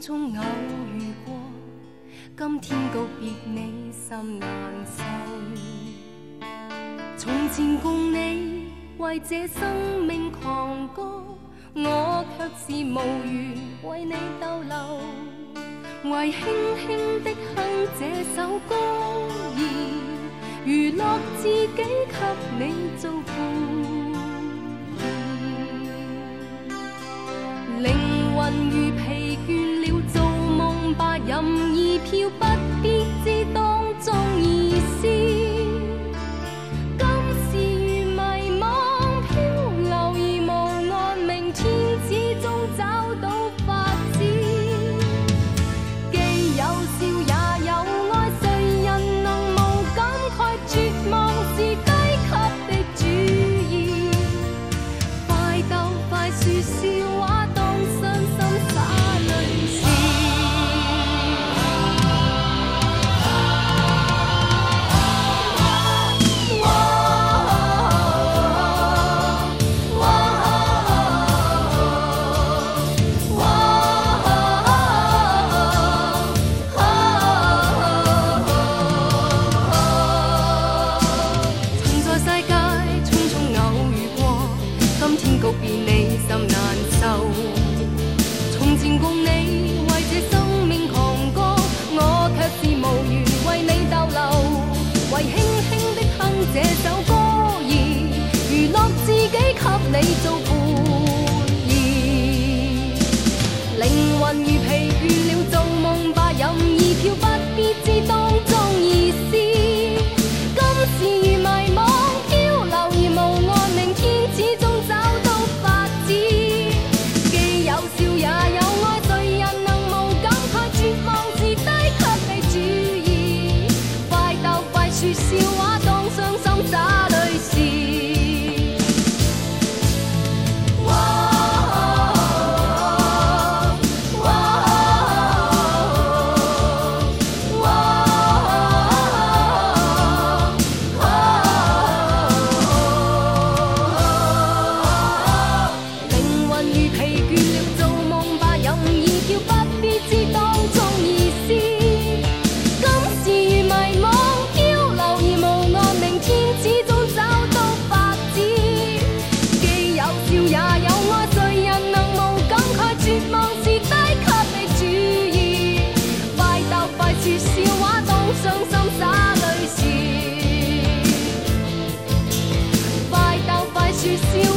匆偶遇过，今天告别你心难受。从前共你为这生命狂歌，我却是无缘为你逗留，为轻轻的哼这首歌儿，娱乐自己给你做伴。灵魂如疲倦了，做梦吧，任意飘，不必知当中意思。今是如迷惘漂流，而无岸，明天始终找到法子。既有笑也有哀，谁人能无感慨？绝望是低级的主意，快斗快说笑话。告别你心難受，從前共你為這生命狂歌，我卻是無緣為你逗留，為輕輕的哼這首歌兒，娛樂自己給你做伴兒。靈魂如疲倦了，做夢吧，任意飄，不必知當中意思。今時如迷惘漂流，而無岸，明天始終找到法子。既有笑也有哀，誰人能無感慨？絕望是低級的主意，快鬥快說笑話，當傷心灑淚時。笑。